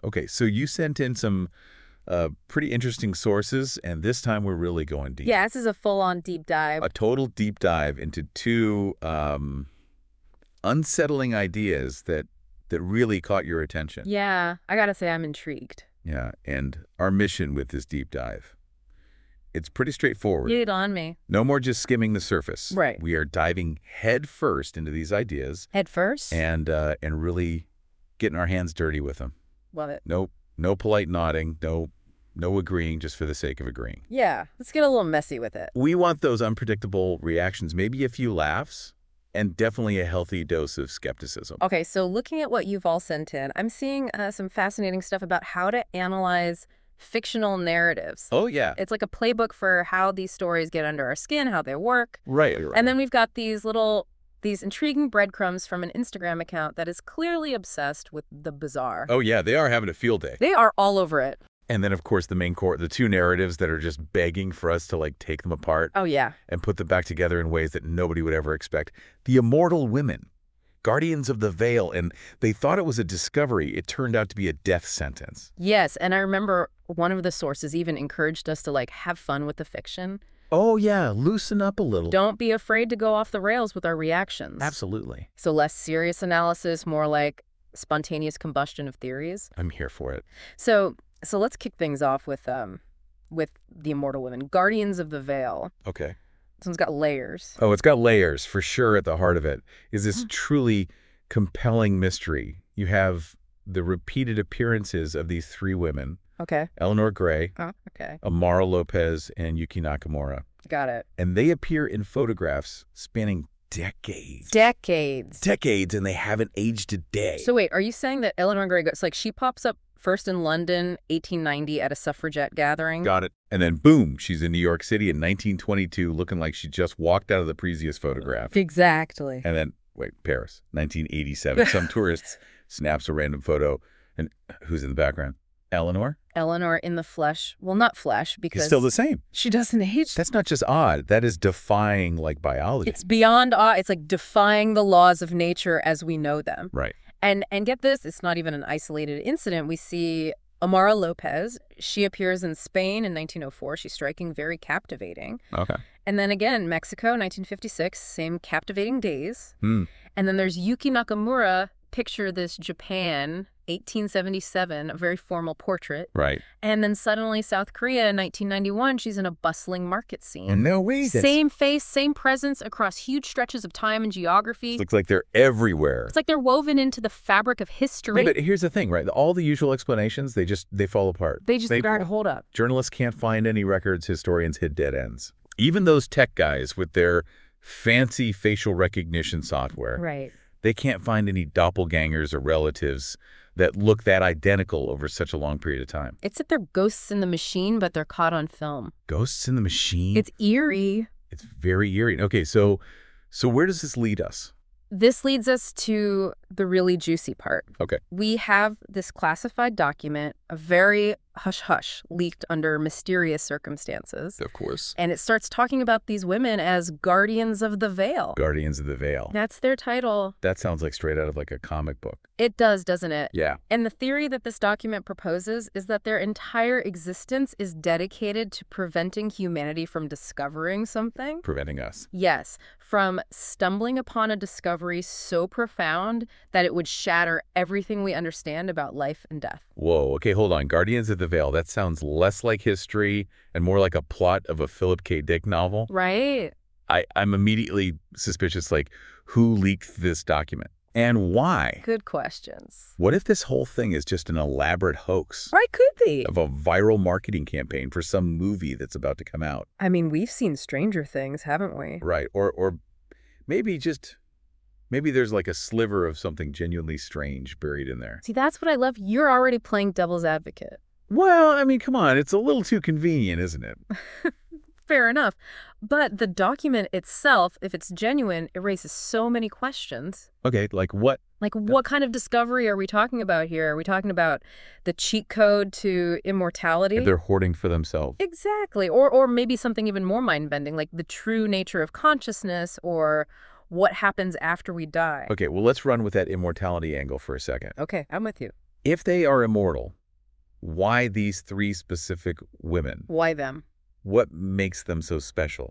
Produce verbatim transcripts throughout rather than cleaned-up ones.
Okay, so you sent in some uh, pretty interesting sources, and this time we're really going deep. Yeah, this is a full-on deep dive. A total deep dive into two um, unsettling ideas that that really caught your attention. Yeah, I gotta say I'm intrigued. Yeah, and our mission with this deep dive, it's pretty straightforward. Get it on me. No more just skimming the surface. Right. We are diving head first into these ideas. Head first? And uh, and really getting our hands dirty with them. Love it. No, no polite nodding, no, no agreeing just for the sake of agreeing. Yeah, let's get a little messy with it. We want those unpredictable reactions, maybe a few laughs, and definitely a healthy dose of skepticism. Okay, so looking at what you've all sent in, I'm seeing uh, some fascinating stuff about how to analyze fictional narratives. Oh, yeah. It's like a playbook for how these stories get under our skin, how they work. Right, right. And then we've got these little, these intriguing breadcrumbs from an Instagram account that is clearly obsessed with the bizarre. Oh, yeah, they are having a field day. They are all over it. And then, of course, the main core, the two narratives that are just begging for us to, like, take them apart. Oh, yeah. And put them back together in ways that nobody would ever expect. The immortal women, guardians of the veil, and they thought it was a discovery. It turned out to be a death sentence. Yes, and I remember one of the sources even encouraged us to, like, have fun with the fiction. Oh, yeah, loosen up a little. Don't be afraid to go off the rails with our reactions. Absolutely. So less serious analysis, more like spontaneous combustion of theories. I'm here for it. So so let's kick things off with um with the immortal women, guardians of the veil. Okay. This one's got layers. Oh, it's got layers for sure at the heart of it. Is this Hmm. truly compelling mystery? You have the repeated appearances of these three women, Okay. Eleanor Gray, Oh, okay. Amara Lopez, and Yuki Nakamura. Got it. And they appear in photographs spanning decades. Decades. Decades, and they haven't aged a day. So wait, are you saying that Eleanor Gray, it's like she pops up first in London, eighteen ninety, at a suffragette gathering? Got it. And then boom, she's in New York City in nineteen twenty-two looking like she just walked out of the previous photograph. Exactly. And then, wait, Paris, nineteen eighty-seven. Some tourist snaps a random photo. And who's in the background? Eleanor? Eleanor in the flesh. Well, not flesh, because It's still the same. she doesn't age. That's not just odd. That is defying, like, biology. It's beyond awe. It's like defying the laws of nature as we know them. Right. And and get this, it's not even an isolated incident. We see Amara Lopez. She appears in Spain in nineteen oh four. She's striking, very captivating. Okay. And then again, Mexico, nineteen fifty-six, same captivating days. Hmm. And then there's Yuki Nakamura. Picture this, Japan, eighteen seventy-seven, a very formal portrait. Right. And then suddenly South Korea in nineteen ninety-one, she's in a bustling market scene. And no way. that's- Same face, same presence across huge stretches of time and geography. Looks like they're everywhere. It's like they're woven into the fabric of history. Yeah, but here's the thing, right? All the usual explanations, they just, they fall apart. they just gotta hold up. Journalists can't find any records. Historians hit dead ends. Even those tech guys with their fancy facial recognition software, Right. they can't find any doppelgangers or relatives that look that identical over such a long period of time. It's that they're ghosts in the machine, but they're caught on film. Ghosts in the machine? It's eerie. It's very eerie. Okay, so so where does this lead us? This leads us to the really juicy part. Okay. We have this classified document, a very hush-hush, leaked under mysterious circumstances. Of course. And it starts talking about these women as guardians of the veil. Guardians of the Veil. That's their title. That sounds like straight out of like a comic book. It does, doesn't it? Yeah. And the theory that this document proposes is that their entire existence is dedicated to preventing humanity from discovering something. Preventing us. Yes, from stumbling upon a discovery so profound that it would shatter everything we understand about life and death. Whoa, okay, hold on. Guardians of the Veil. That sounds less like history and more like a plot of a Philip K. Dick novel. Right? I, I'm immediately suspicious, like, who leaked this document? And why? Good questions. What if this whole thing is just an elaborate hoax Right, could be. of a viral marketing campaign for some movie that's about to come out? I mean, we've seen Stranger Things, haven't we? Right. Or or maybe just, maybe there's like a sliver of something genuinely strange buried in there. See, that's what I love. You're already playing devil's advocate. Well, I mean, come on. It's a little too convenient, isn't it? Fair enough. But the document itself, if it's genuine, it raises so many questions. Okay, like what? Like, what kind of discovery are we talking about here? Are we talking about the cheat code to immortality? They're hoarding for themselves. Exactly. Or or maybe something even more mind-bending, like the true nature of consciousness or what happens after we die. Okay, well, let's run with that immortality angle for a second. Okay, I'm with you. If they are immortal, why these three specific women? Why them? What makes them so special?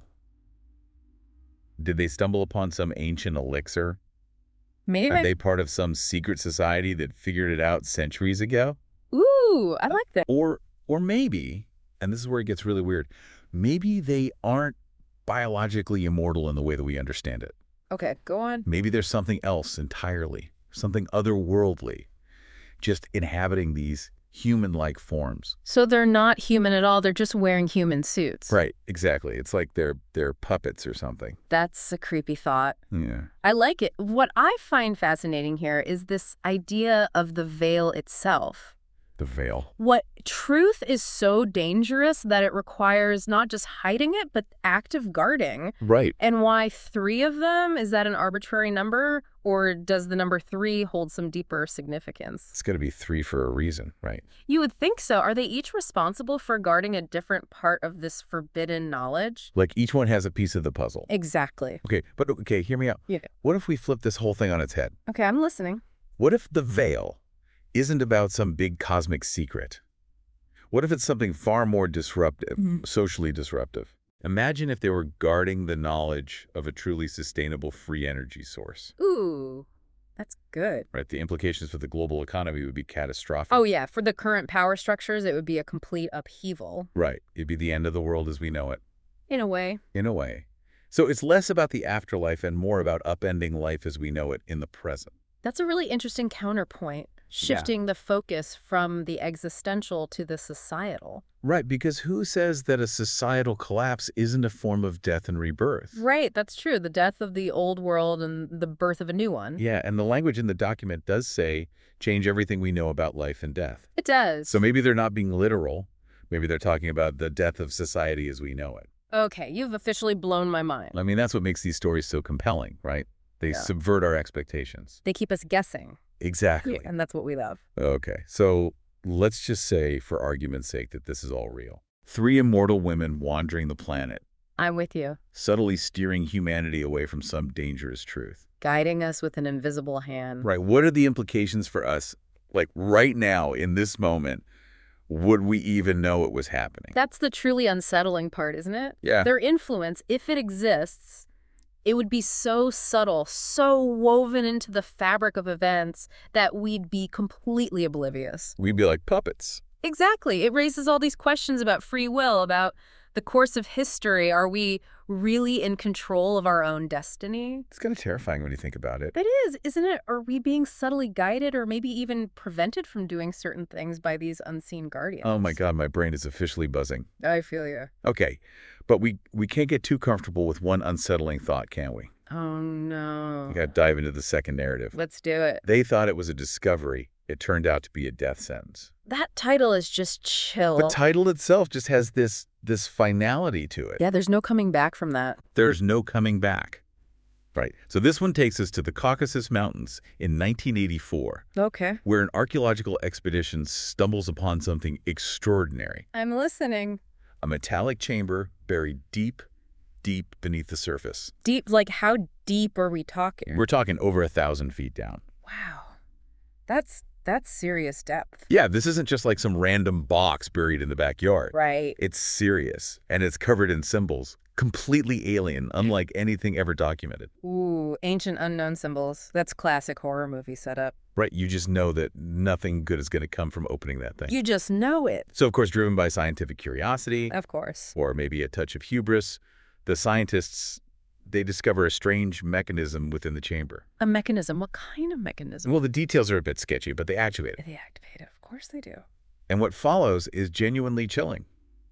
Did they stumble upon some ancient elixir? Maybe. Are they part of some secret society that figured it out centuries ago? Ooh, I like that. Or, or maybe, and this is where it gets really weird, maybe they aren't biologically immortal in the way that we understand it. Okay, go on. Maybe there's something else entirely, something otherworldly, just inhabiting these human-like forms. So they're not human at all. They're just wearing human suits. Right, exactly. It's like they're they're puppets or something. That's a creepy thought. Yeah. I like it. What I find fascinating here is this idea of the veil itself. The veil. What truth is so dangerous that it requires not just hiding it, but active guarding. Right. And why three of them? Is that an arbitrary number? Or does the number three hold some deeper significance? It's got to be three for a reason, right? You would think so. Are they each responsible for guarding a different part of this forbidden knowledge? Like each one has a piece of the puzzle. Exactly. Okay, but okay, hear me out. Yeah. What if we flip this whole thing on its head? Okay, I'm listening. What if the veil isn't about some big cosmic secret? What if it's something far more disruptive, Mhm. socially disruptive? Imagine if they were guarding the knowledge of a truly sustainable free energy source. Ooh, that's good. Right? The implications for the global economy would be catastrophic. Oh, yeah. For the current power structures, it would be a complete upheaval. Right. It'd be the end of the world as we know it, In a way. in a way. So it's less about the afterlife and more about upending life as we know it in the present. That's a really interesting counterpoint, shifting the focus from the existential to the societal. Right, because who says that a societal collapse isn't a form of death and rebirth? Right, that's true. The death of the old world and the birth of a new one. Yeah, and the language in the document does say, change everything we know about life and death. It does. So maybe they're not being literal. Maybe they're talking about the death of society as we know it. Okay, you've officially blown my mind. I mean, that's what makes these stories so compelling, right? They Yeah. subvert our expectations. They keep us guessing. Exactly. And that's what we love. Okay, so let's just say, for argument's sake, that this is all real. Three immortal women wandering the planet, I'm with you. subtly steering humanity away from some dangerous truth. Guiding us with an invisible hand. Right, what are the implications for us, like right now, in this moment? Would we even know it was happening? That's the truly unsettling part, isn't it? Yeah. Their influence, if it exists, it would be so subtle, so woven into the fabric of events that we'd be completely oblivious. We'd be like puppets. Exactly. It raises all these questions about free will, about the course of history. Are we really in control of our own destiny? It's kind of terrifying when you think about it. It is, isn't it? Are we being subtly guided or maybe even prevented from doing certain things by these unseen guardians? Oh my God, my brain is officially buzzing. I feel you. Okay, but we, we can't get too comfortable with one unsettling thought, can we? Oh, no. We got to dive into the second narrative. Let's do it. They thought it was a discovery. It turned out to be a death sentence. That title is just chill. The title itself just has this this finality to it. Yeah, there's no coming back from that. There's no coming back. Right. So this one takes us to the Caucasus Mountains in nineteen eighty-four, Okay. where an archaeological expedition stumbles upon something extraordinary. I'm listening. A metallic chamber buried deep, deep beneath the surface. Deep, like how deep are we talking? We're talking over a thousand feet down. Wow. That's that's serious depth. Yeah, this isn't just like some random box buried in the backyard. Right. It's serious, and it's covered in symbols, completely alien, unlike anything ever documented. Ooh, ancient unknown symbols. That's classic horror movie setup. Right, you just know that nothing good is going to come from opening that thing. You just know it. So, of course, driven by scientific curiosity, Of course. or maybe a touch of hubris, the scientists, they discover a strange mechanism within the chamber. A mechanism. What kind of mechanism? Well, the details are a bit sketchy, but they activate it. They activate it. Of course they do. And what follows is genuinely chilling.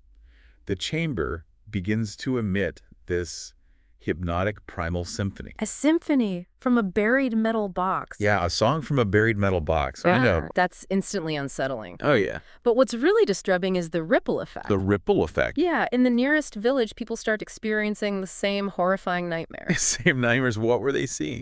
The chamber begins to emit this hypnotic primal symphony. A symphony from a buried metal box. Yeah, a song from a buried metal box. I know. That's instantly unsettling. Oh, yeah. But what's really disturbing is the ripple effect. The ripple effect. Yeah, in the nearest village, people start experiencing the same horrifying nightmare. Same nightmares. What were they seeing?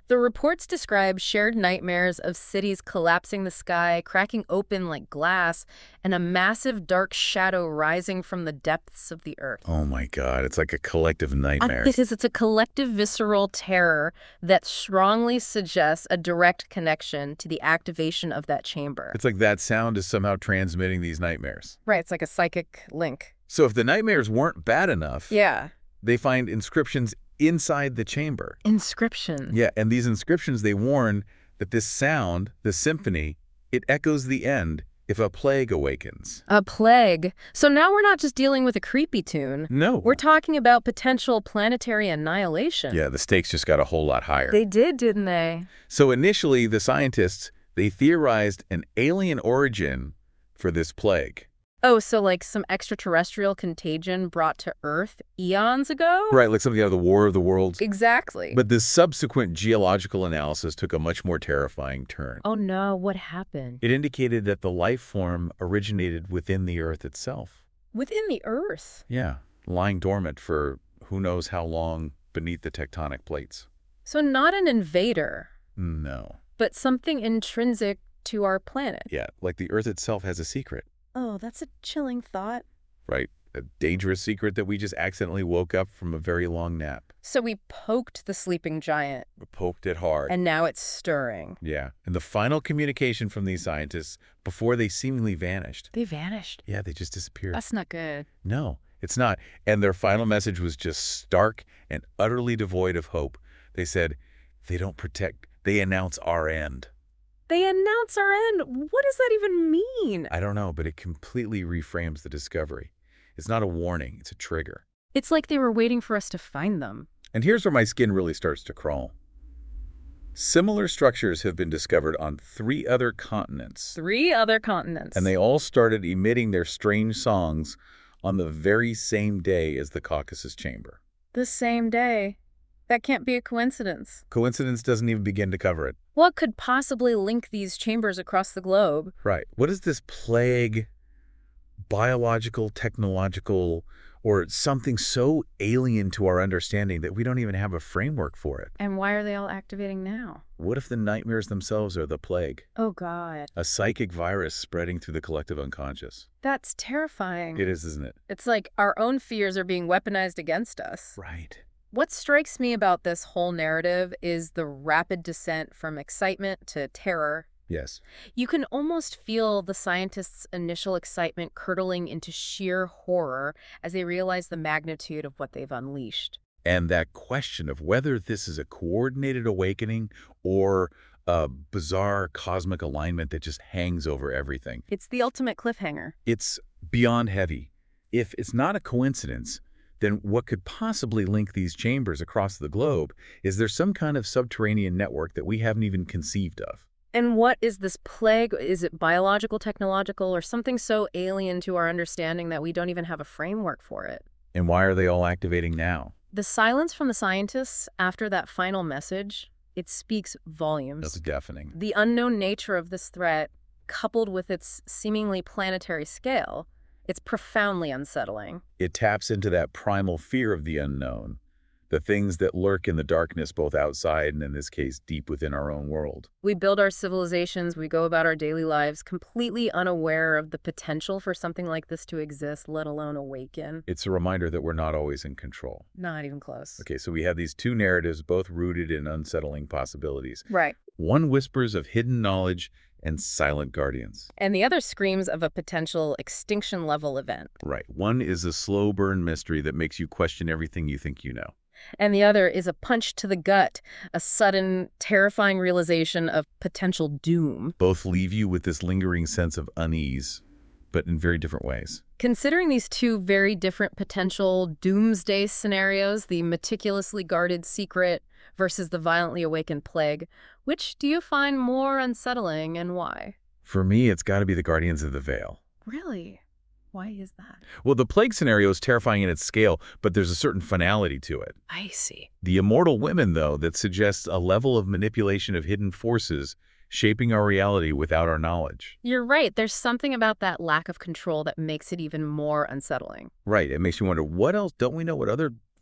The reports describe shared nightmares of cities collapsing the sky, cracking open like glass, and a massive dark shadow rising from the depths of the earth. Oh my God, it's like a collective nightmare. It is. It's a collective visceral terror that strongly suggests a direct connection to the activation of that chamber. It's like that sound is somehow transmitting these nightmares. Right, it's like a psychic link. So if the nightmares weren't bad enough, Yeah. they find inscriptions inside the chamber. Inscription. Yeah, and these inscriptions, they warn that this sound, the symphony, it echoes the end if a plague awakens. A plague. So now we're not just dealing with a creepy tune. No. We're talking about potential planetary annihilation. Yeah, the stakes just got a whole lot higher. They did, didn't they? So initially, the scientists, they theorized an alien origin for this plague. Oh, so like some extraterrestrial contagion brought to Earth eons ago? Right, like something out of the War of the Worlds. Exactly. But this subsequent geological analysis took a much more terrifying turn. Oh no, what happened? It indicated that the life form originated within the Earth itself. Within the Earth? Yeah, lying dormant for who knows how long beneath the tectonic plates. So not an invader, No. but something intrinsic to our planet. Yeah, like the Earth itself has a secret, Oh, that's a chilling thought. right? A dangerous secret that we just accidentally woke up from a very long nap. So we poked the sleeping giant, We poked it hard. and now it's stirring. Yeah, and the final communication from these scientists before they seemingly vanished. They vanished. Yeah, they just disappeared. That's not good. No, it's not. And their final message was just stark and utterly devoid of hope. They said, they don't protect, they announce our end. They announce our end. What does that even mean? I don't know, but it completely reframes the discovery. It's not a warning, it's a trigger. It's like they were waiting for us to find them. And here's where my skin really starts to crawl. Similar structures have been discovered on three other continents, Three other continents. and they all started emitting their strange songs on the very same day as the Caucasus Chamber. The same day. That can't be a coincidence. Coincidence doesn't even begin to cover it. What could possibly link these chambers across the globe? Right. What is this plague, biological, technological, or something so alien to our understanding that we don't even have a framework for it? And why are they all activating now? What if the nightmares themselves are the plague? Oh, God. A psychic virus spreading through the collective unconscious. That's terrifying. It is, isn't it? It's like our own fears are being weaponized against us. Right. What strikes me about this whole narrative is the rapid descent from excitement to terror. Yes. You can almost feel the scientists' initial excitement curdling into sheer horror as they realize the magnitude of what they've unleashed. And that question of whether this is a coordinated awakening or a bizarre cosmic alignment that just hangs over everything. It's the ultimate cliffhanger. It's beyond heavy. If it's not a coincidence, then what could possibly link these chambers across the globe? Is there some kind of subterranean network that we haven't even conceived of? And what is this plague? Is it biological, technological, or something so alien to our understanding that we don't even have a framework for it? And why are they all activating now? The silence from the scientists after that final message, it speaks volumes. That's deafening. The unknown nature of this threat, coupled with its seemingly planetary scale, it's profoundly unsettling. It taps into that primal fear of the unknown, the things that lurk in the darkness both outside and, in this case, deep within our own world. We build our civilizations, we go about our daily lives completely unaware of the potential for something like this to exist, let alone awaken. It's a reminder that we're not always in control. Not even close. Okay, so we have these two narratives, both rooted in unsettling possibilities. Right. One whispers of hidden knowledge and silent guardians. And the other screams of a potential extinction-level event. Right. One is a slow burn mystery that makes you question everything you think you know. And the other is a punch to the gut, a sudden, terrifying realization of potential doom. Both leave you with this lingering sense of unease, but in very different ways. Considering these two very different potential doomsday scenarios, the meticulously guarded secret versus the violently awakened plague, which do you find more unsettling and why? For me, it's got to be the Guardians of the Veil. Really? Why is that? Well, the plague scenario is terrifying in its scale, but there's a certain finality to it. I see. The immortal women, though, that suggests a level of manipulation of hidden forces shaping our reality without our knowledge. You're right. There's something about that lack of control that makes it even more unsettling. Right. It makes you wonder, what else? Don't we know what other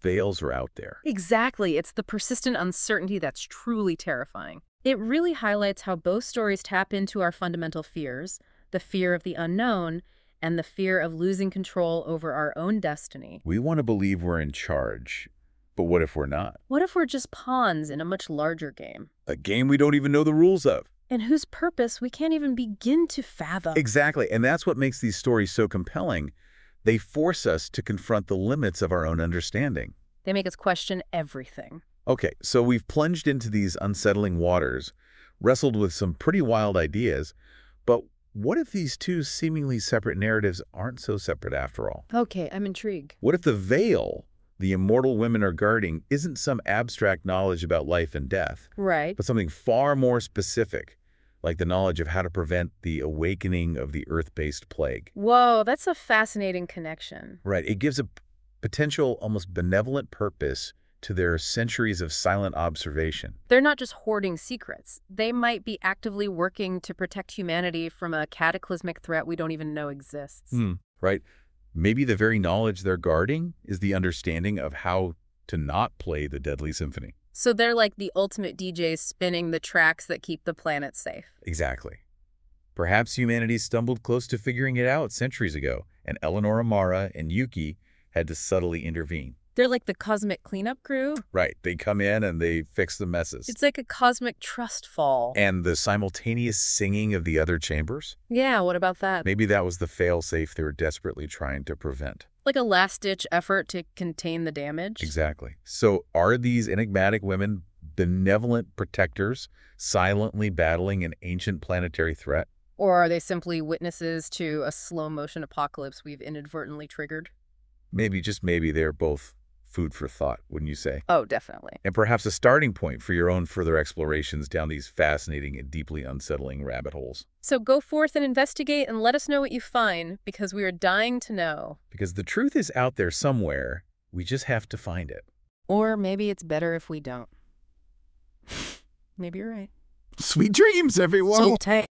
veils are out there. Exactly. It's the persistent uncertainty that's truly terrifying. It really highlights how both stories tap into our fundamental fears, the fear of the unknown and the fear of losing control over our own destiny. We want to believe we're in charge, but what if we're not? What if we're just pawns in a much larger game? A game we don't even know the rules of. And whose purpose we can't even begin to fathom. Exactly, and that's what makes these stories so compelling. They force us to confront the limits of our own understanding. They make us question everything. Okay, so we've plunged into these unsettling waters, wrestled with some pretty wild ideas, but what if these two seemingly separate narratives aren't so separate after all? Okay, I'm intrigued. What if the veil the immortal women are guarding isn't some abstract knowledge about life and death, Right. but something far more specific, like the knowledge of how to prevent the awakening of the Earth-based plague? Whoa, that's a fascinating connection. Right, it gives a p- potential, almost benevolent purpose to their centuries of silent observation. They're not just hoarding secrets. They might be actively working to protect humanity from a cataclysmic threat we don't even know exists. Hmm. Right? Maybe the very knowledge they're guarding is the understanding of how to not play the deadly symphony. So they're like the ultimate D Js spinning the tracks that keep the planet safe. Exactly. Perhaps humanity stumbled close to figuring it out centuries ago, and Eleanor Amara and Yuki had to subtly intervene. They're like the cosmic cleanup crew. Right, they come in and they fix the messes. It's like a cosmic trust fall. And the simultaneous singing of the other chambers? Yeah, what about that? Maybe that was the fail-safe they were desperately trying to prevent. Like a last-ditch effort to contain the damage? Exactly. So are these enigmatic women benevolent protectors silently battling an ancient planetary threat? Or are they simply witnesses to a slow-motion apocalypse we've inadvertently triggered? Maybe, just maybe, they're both food for thought, wouldn't you say? Oh, definitely. And perhaps a starting point for your own further explorations down these fascinating and deeply unsettling rabbit holes. So go forth and investigate and let us know what you find, because we are dying to know. Because the truth is out there somewhere, we just have to find it. Or maybe it's better if we don't. Maybe you're right. Sweet dreams, everyone! So